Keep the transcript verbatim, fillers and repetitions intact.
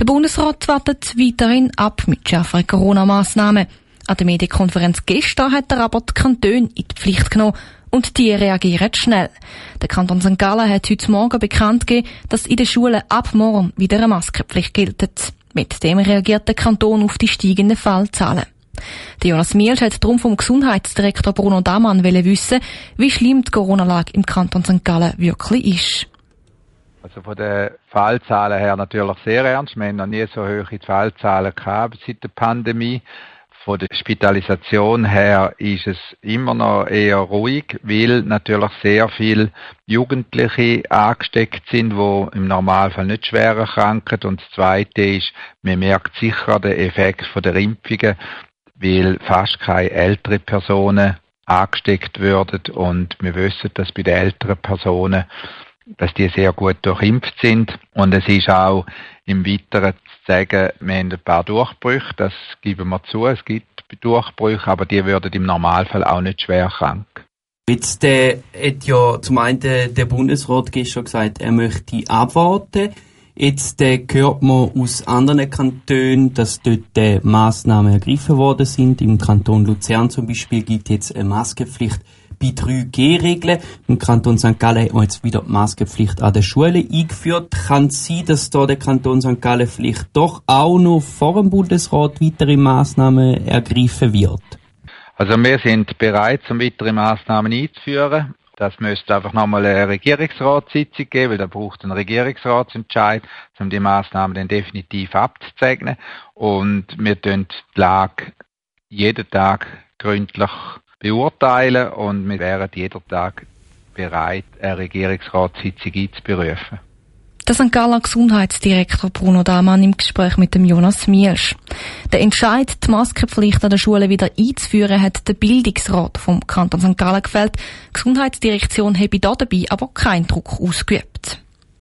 Bundesrat wartet weiterhin ab mit schärferen Corona-Massnahmen. An der Medienkonferenz gestern hat er aber die Kantone in die Pflicht genommen und die reagieren schnell. Der Kanton Sankt Gallen hat heute Morgen bekannt gegeben, dass in den Schulen ab morgen wieder eine Maskenpflicht gilt. Mit dem reagiert der Kanton auf die steigenden Fallzahlen. Der Jonas Mielsch hat darum vom Gesundheitsdirektor Bruno Damann wissen, wie schlimm die Corona-Lage im Kanton Sankt Gallen wirklich ist. Also von den Fallzahlen her natürlich sehr ernst. Wir haben noch nie so hohe Fallzahlen gehabt seit der Pandemie. Von der Hospitalisation her ist es immer noch eher ruhig, weil natürlich sehr viele Jugendliche angesteckt sind, die im Normalfall nicht schwer erkranken. Und das Zweite ist, man merkt sicher den Effekt von der Impfungen, weil fast keine ältere Personen angesteckt werden. Und wir wissen, dass bei den älteren Personen, dass die sehr gut durchimpft sind. Und es ist auch im Weiteren zu sagen, wir haben ein paar Durchbrüche, das geben wir zu, es gibt Durchbrüche, aber die würden im Normalfall auch nicht schwer krank. Jetzt äh, hat ja zum einen der Bundesrat gestern gesagt, er möchte abwarten. Jetzt äh, hört man aus anderen Kantonen, dass dort äh, Massnahmen ergriffen worden sind. Im Kanton Luzern zum Beispiel gibt es jetzt eine Maskenpflicht bei drei G Regeln. Im Kanton Sankt Gallen hat man jetzt wieder die Maskenpflicht an den Schulen eingeführt. Kann es sein, dass da der Kanton Sankt Gallen vielleicht doch auch noch vor dem Bundesrat weitere Massnahmen ergreifen wird? Also wir sind bereit, um weitere Massnahmen einzuführen. Das müsste einfach nochmal eine Regierungsratssitzung geben, weil da braucht ein Regierungsratsentscheid, um die Massnahmen dann definitiv abzuzeichnen. Und wir tun die Lage jeden Tag gründlich beurteilen und wir wären jeden Tag bereit, eine Regierungsratssitzung einzuberufen. Der Sankt Galler Gesundheitsdirektor Bruno Damann im Gespräch mit dem Jonas Mielsch. Der Entscheid, die Maskenpflicht an der Schule wieder einzuführen, hat der Bildungsrat vom Kanton Sankt Gallen gefällt. Die Gesundheitsdirektion habe dabei aber keinen Druck ausgeübt.